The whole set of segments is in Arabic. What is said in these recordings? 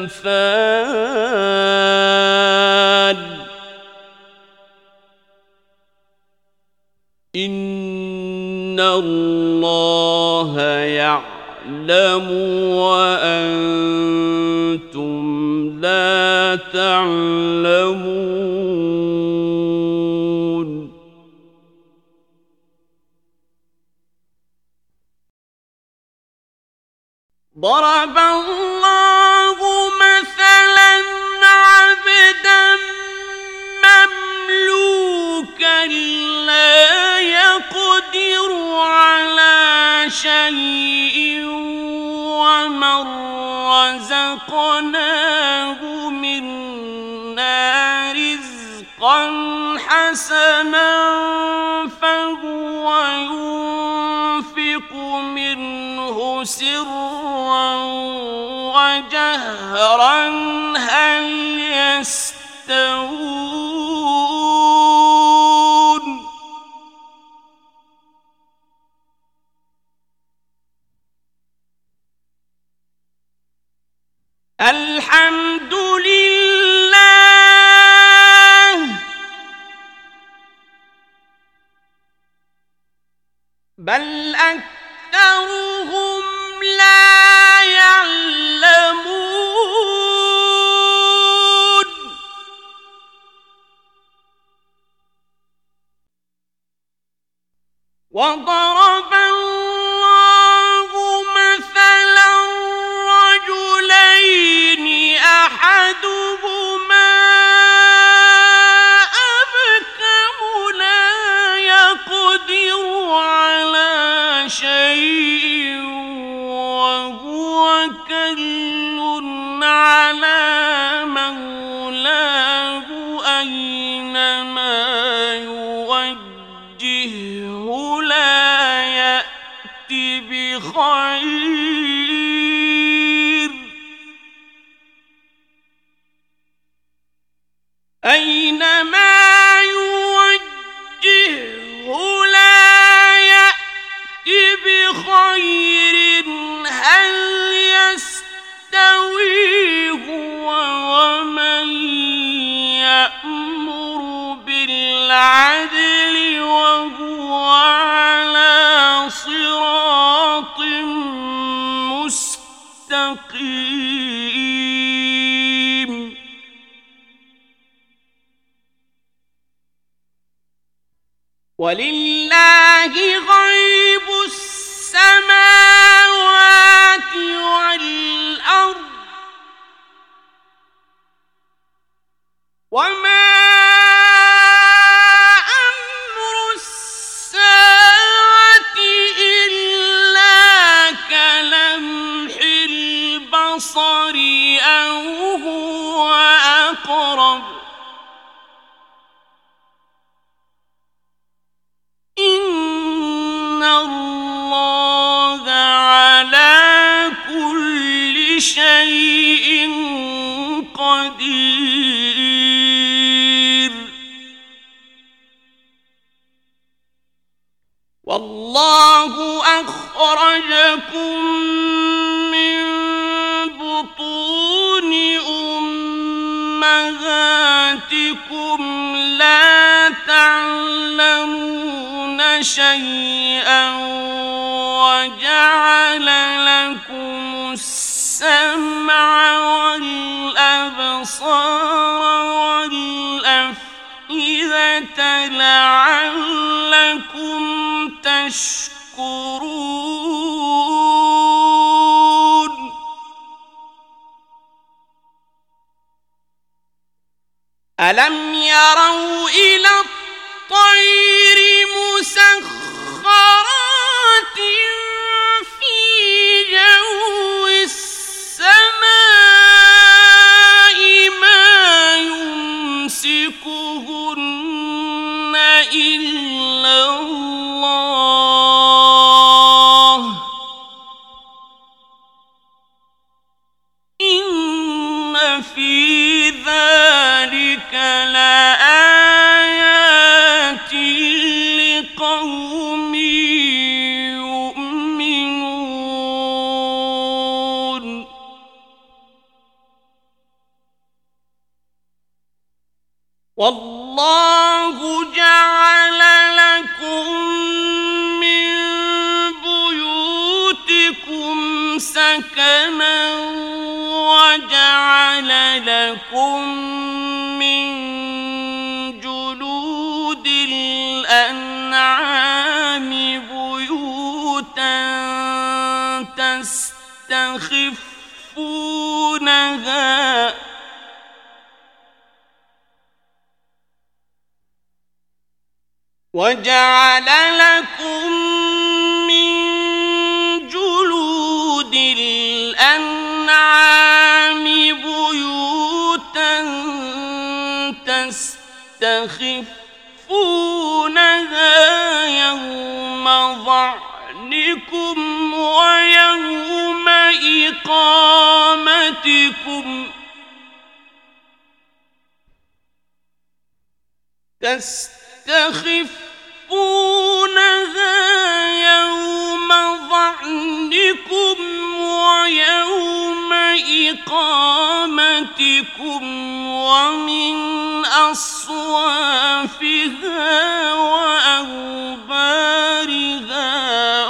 الأنفال إن الله يعلم وأنتم لا تعلمون. ضرب الله مثلا عبدا مملوكا لا يقدر على شيء ومن رزقناه منا رزقا حسنا فهو ينفق منه سرا وجهرا هل يستوون الحمد لله بل أكثرهم لا يعلمون. وضرب الله مثلا رجلين أحدهما أبكم لا يقدر على شيء وهو كل على مولاه أينما يوجهه لا يأتي بخير أينما يوجهه لا يأتي بخير هل يستوي هو ومن يأمر بالعدل وهو على صراط مستقيم. ولله غيب السماوات والأرض وما أمر الساعة إلا كلمح البصر أو هو أقرب إن الله على كل شيء قدير. والله أخرجكم من بطون أمهاتكم لا تعلمون شيئا وجعل لكم السمع والأبصار والأفئدة لعلكم تشكرون. ألم يروا إلى الطير مسخرات في جو السماء ما يمسكهن إلا الله إن في ذلك لآيات لقوم يؤمنون. والله جعل لكم من بيوتكم سكنا وجعل لكم من جلود الأنعام بيوتا تستخفونها وجعل لكم من جلود الأنعام بيوتا تستخفونها يوم ظعنكم ويوم إقامتكم تستخفونها يوم ظعنكم ويوم إقامتكم ومن أصوافها وأوبارها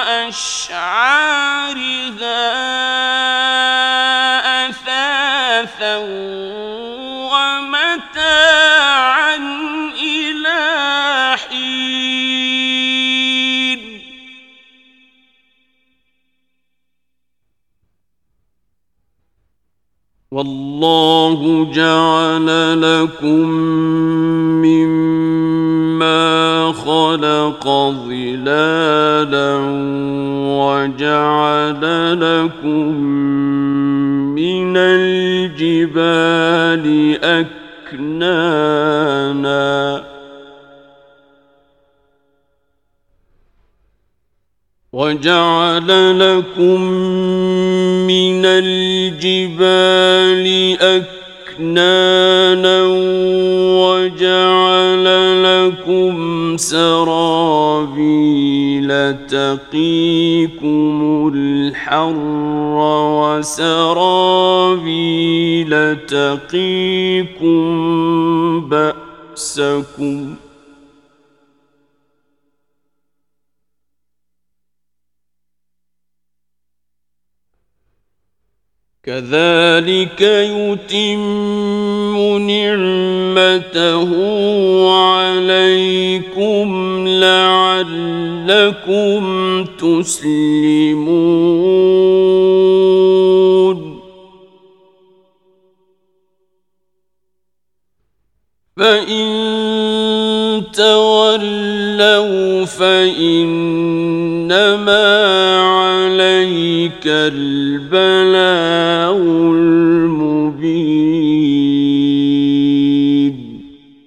وأشعارها أثاثا ومتاعا إلى حين والله جعل لكم مما خلق ظلالا وجعل لكم من الجبال أكنانا وجعل لكم من الجبال أكنانا وجعل لكم سرابيل تقيكم الحر وسرابيل تقيكم بأسكم كذلك يتم نعمته عليكم لعلكم تسلمون فإن تولوا فإنما عليك البلاغ المبين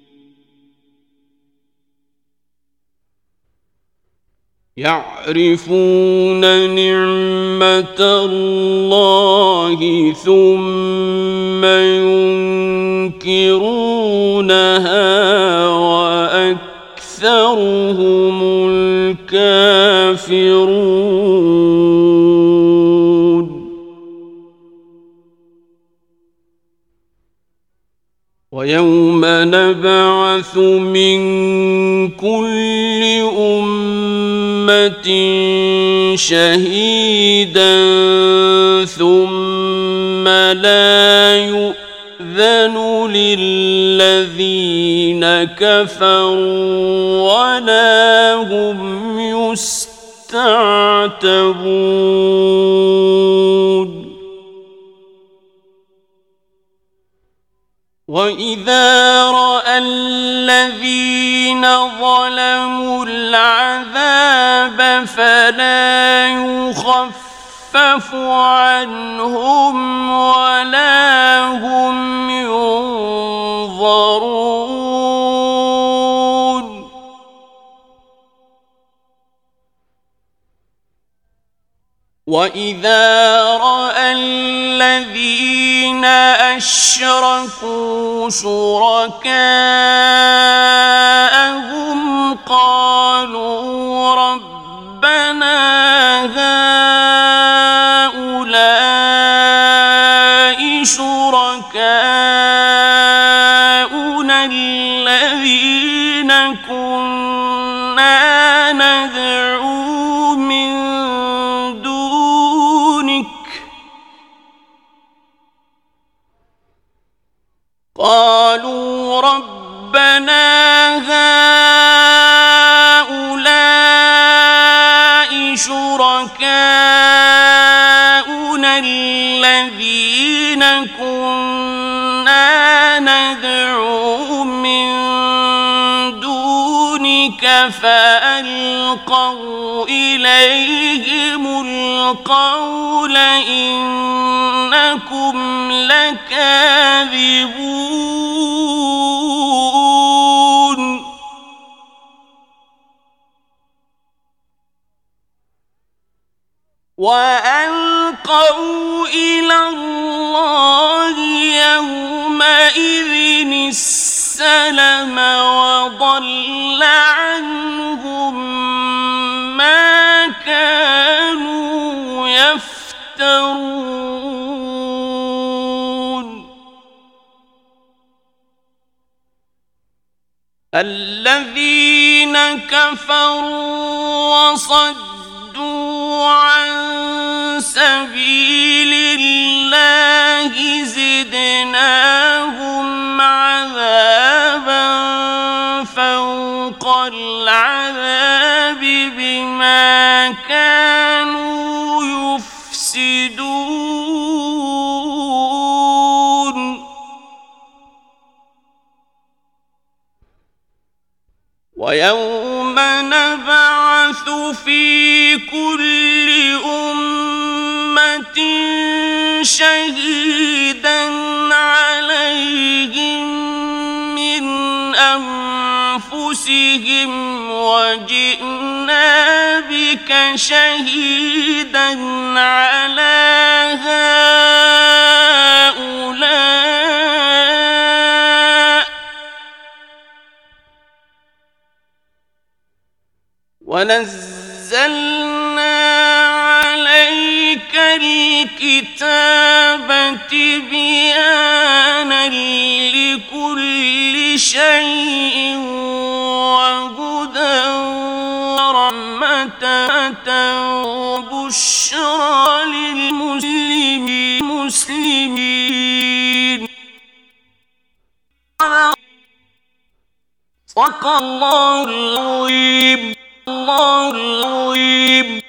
يعرفون نعمة الله ثم ينكرونها وأكثرهم الكافرون ويوم نبعث من كل أمة شهيدا ثم لا يؤذن للذين كفروا ولا هم يستعتبون وإذا رأى الذين ظلموا العذاب فلا يخفف عنهم ولا هم ينظرون وإذا رأى الذين أشركوا شركاءهم قالوا ربنا هؤلاء شركاؤنا قالوا ربنا هؤلاء شركاؤنا الذين كنا ندعو من دونك فألقوا إليهم القول إنكم لكاذبون وألقوا إلى الله يومئذ السلم وضل عنهم ما كانوا يفترون الذين كفروا وصدوا عن سبيل الله زدناهم عذابا فوق العذاب بما كانوا يفسدون ويوم نبعث في كل أمة شهيدا عليهم من أنفسهم وجئنا بك شهيدا على هؤلاء ونزلنا عليك الكتاب تبيانا لكل شيء وهدى ورحمة وبشرى للمسلمين صدق الله العظيم.